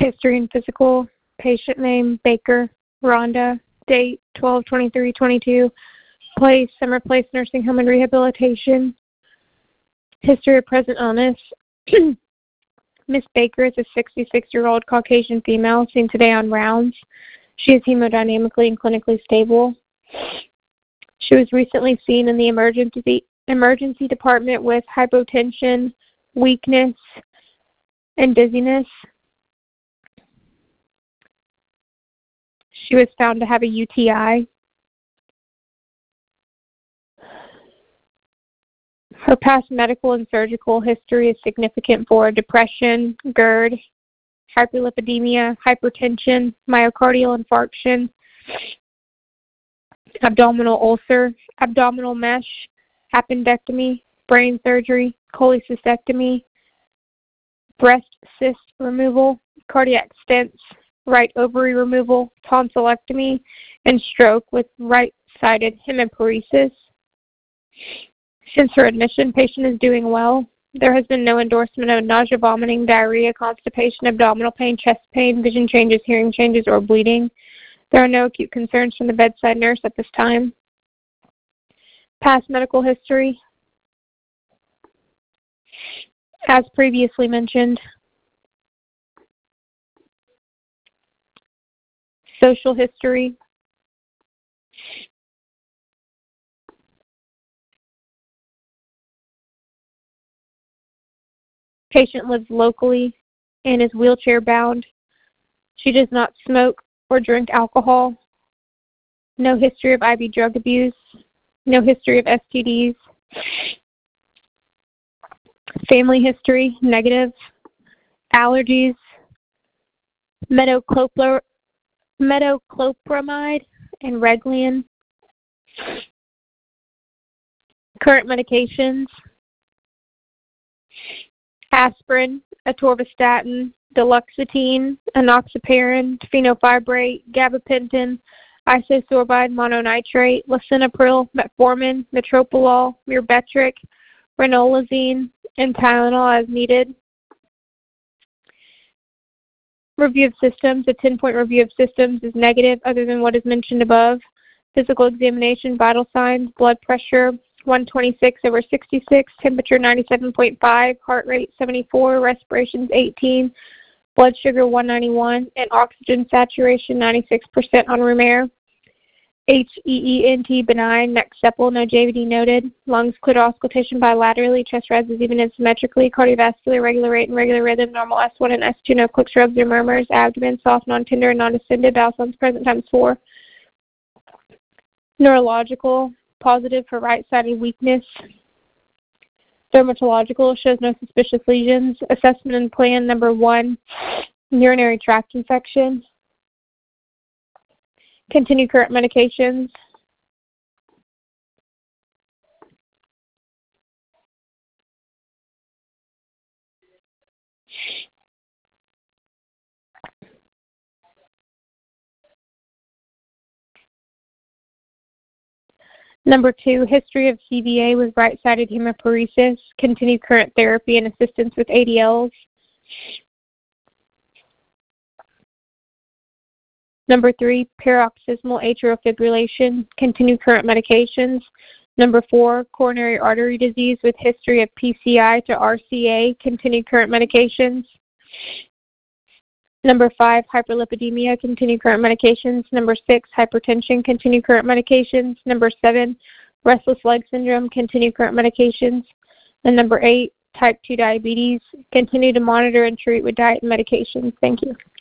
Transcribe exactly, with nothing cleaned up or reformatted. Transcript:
History and physical. Patient name, Baker, Rhonda. Date, twelve twenty-three twenty-two. Place, Summer Place Nursing Home and Rehabilitation. History of present illness. Miss Baker is a sixty-six-year-old Caucasian female seen today on rounds. She is hemodynamically and clinically stable. She was recently seen in the emergency emergency department with hypotension, weakness, and dizziness. She was found to have a U T I. Her past medical and surgical history is significant for depression, GERD, hyperlipidemia, hypertension, myocardial infarction, abdominal ulcer, abdominal mesh, appendectomy, brain surgery, cholecystectomy, breast cyst removal, cardiac stents, right ovary removal, tonsillectomy, and stroke with right-sided hemiparesis. Since her admission, patient is doing well. There has been no endorsement of nausea, vomiting, diarrhea, constipation, abdominal pain, chest pain, vision changes, hearing changes, or bleeding. There are no acute concerns from the bedside nurse at this time. Past medical history. As previously mentioned, social history. Patient lives locally and is wheelchair bound. She does not smoke or drink alcohol. No history of I V drug abuse. No history of S T Ds. Family history, negative. Allergies, metoclopramide and Reglan. Current medications, aspirin, atorvastatin, duloxetine, enoxaparin, fenofibrate, gabapentin, isosorbide mononitrate, lisinopril, metformin, metoprolol, myrbetriq, ranolazine, and Tylenol as needed. Review of systems. A ten-point review of systems is negative other than what is mentioned above. Physical examination, vital signs, blood pressure, one twenty-six over sixty-six, temperature ninety-seven point five, heart rate seventy-four, respirations eighteen, blood sugar one ninety-one, and oxygen saturation ninety-six percent on room air. H E E N T benign, neck sepal, no J V D noted. Lungs clear auscultation bilaterally, chest rises even and symmetrically, cardiovascular, regular rate and regular rhythm, normal S one and S two, no clicks, rubs, or murmurs, abdomen, soft, non-tender, and non-distended, bowel sounds present times four. Neurological, positive for right-sided weakness. Dermatological, shows no suspicious lesions. Assessment and plan number one, urinary tract infection. Continue current medications. Number two, history of C V A with right-sided hemiparesis. Continue current therapy and assistance with A D Ls. Number three, paroxysmal atrial fibrillation. Continue current medications. Number four, coronary artery disease with history of P C I to R C A. Continue current medications. Number five, hyperlipidemia. Continue current medications. Number six, hypertension. Continue current medications. Number seven, restless leg syndrome. Continue current medications. And number eight, type two diabetes. Continue to monitor and treat with diet and medications. Thank you.